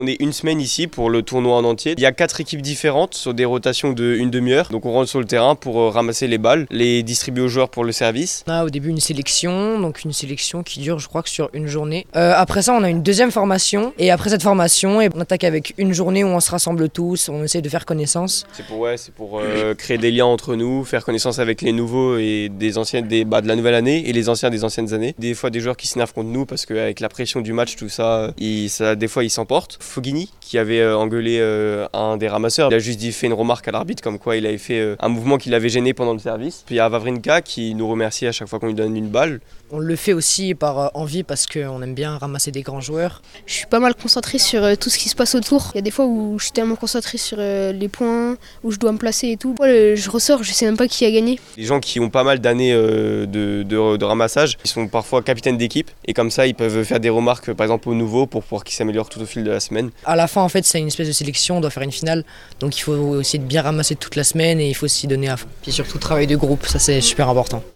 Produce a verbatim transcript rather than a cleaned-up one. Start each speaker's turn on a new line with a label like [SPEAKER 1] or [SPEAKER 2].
[SPEAKER 1] On est une semaine ici pour le tournoi en entier. Il y a quatre équipes différentes sur des rotations de une demi-heure. Donc on rentre sur le terrain pour euh, ramasser les balles, les distribuer aux joueurs pour le service.
[SPEAKER 2] On a au début une sélection, donc une sélection qui dure je crois que sur une journée. Euh, après ça on a une deuxième formation et après cette formation on attaque avec une journée où on se rassemble tous, on essaie de faire connaissance.
[SPEAKER 1] C'est pour, ouais, c'est pour euh, créer des liens entre nous, faire connaissance avec les nouveaux et des anciens des, bah, de la nouvelle année et les anciens des anciennes années. Des fois des joueurs qui s'énervent contre nous parce qu'avec la pression du match, tout ça, ils, ça des fois ils s'emportent. Foghini, qui avait euh, engueulé euh, un des ramasseurs, il a juste dit, fait une remarque à l'arbitre comme quoi il avait fait euh, un mouvement qui l'avait gêné pendant le service. Puis il y a Vavrinka qui nous remercie à chaque fois qu'on lui donne une balle.
[SPEAKER 2] On le fait aussi par euh, envie parce qu'on aime bien ramasser des grands joueurs.
[SPEAKER 3] Je suis pas mal concentré sur euh, tout ce qui se passe autour. Il y a des fois où je suis tellement concentré sur euh, les points, où je dois me placer et tout. Moi, euh, je ressors, je sais même pas qui a gagné.
[SPEAKER 1] Les gens qui ont pas mal d'années euh, de, de, de ramassage, ils sont parfois capitaines d'équipe et comme ça ils peuvent faire des remarques par exemple aux nouveaux pour pouvoir qu'ils s'améliorent tout au fil de la semaine.
[SPEAKER 2] À la fin en fait c'est une espèce de sélection, on doit faire une finale, donc il faut essayer de bien ramasser toute la semaine et il faut s'y donner à fond. Puis surtout travail de groupe, ça c'est super important.